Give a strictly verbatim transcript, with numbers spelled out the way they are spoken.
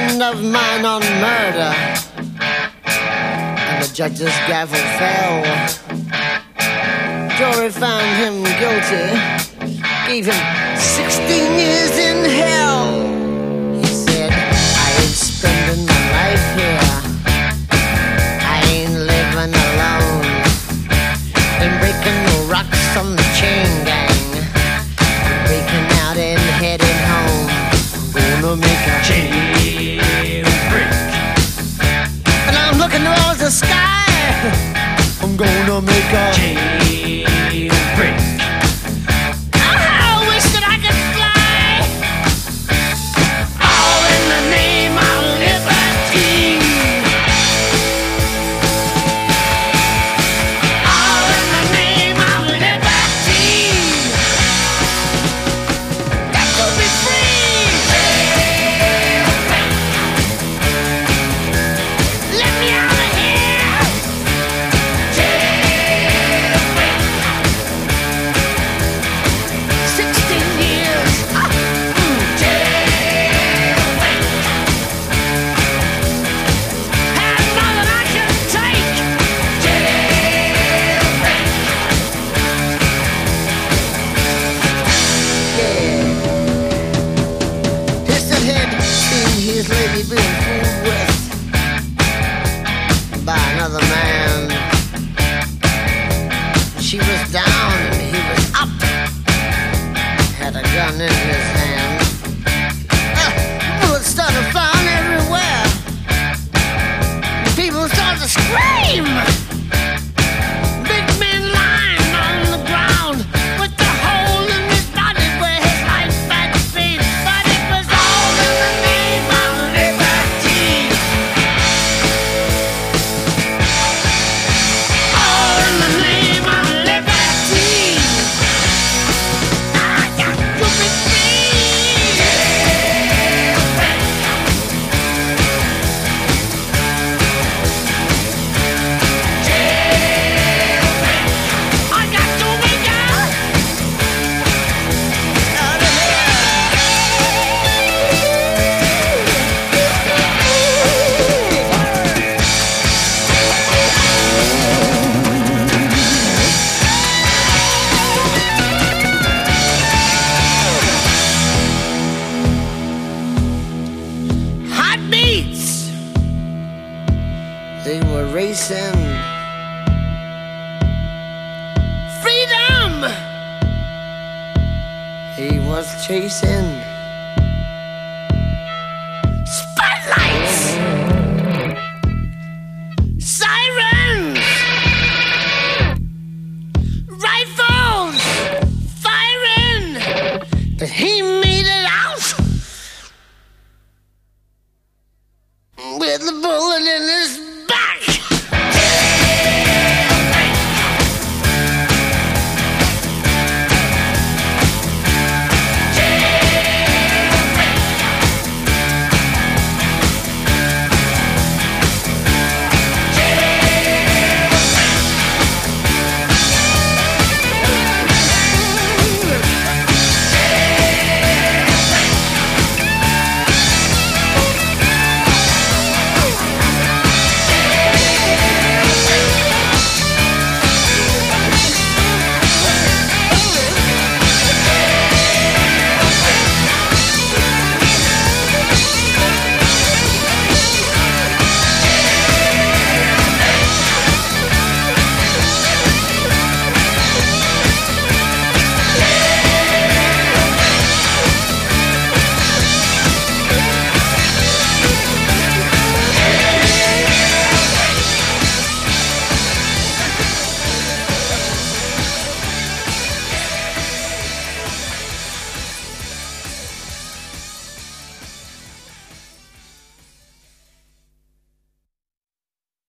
friend of mine on murder, and the judge's gavel fell. Jury found him guilty, gave him sixteen years in hell. He said, I ain't spending my life here, I ain't living alone, ain't breaking no rocks on the chain gang, I'm breaking out and heading home. I'm gonna make a jailbreak, and I'm looking towards the sky. I'm gonna make a jailbreak. I wish that I could fly, all in the name of liberty, all in the name of liberty. Got to be free. Let me out of here. Sixteen years. Ah, mm, jailbreak. Had more than I can take. Jailbreak. Yeah. Piston head seen his lady being fooled with by another man. She was down and he was up, had a gun in his hand. Uh, bullets started flying everywhere. People started to scream. Big man lying on the ground with the hole in his body where his life had been. But it was all in the name of liberty, all in the name of liberty. I got to be free. Jailbreak. Jailbreak. I got to make out out of here. Hot beats, they were racing. Freedom, he was chasing.